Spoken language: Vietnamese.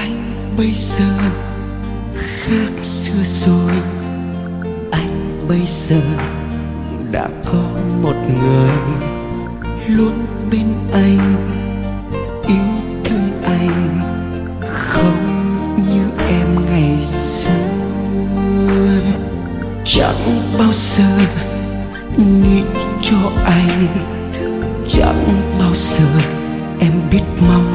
Anh bây giờ khác xưa rồi, anh bây giờ đã có một người luôn bên anh, yêu thương anh không như em ngày xưa. Chẳng bao giờ nghĩ cho anh, chẳng bao giờ em biết mong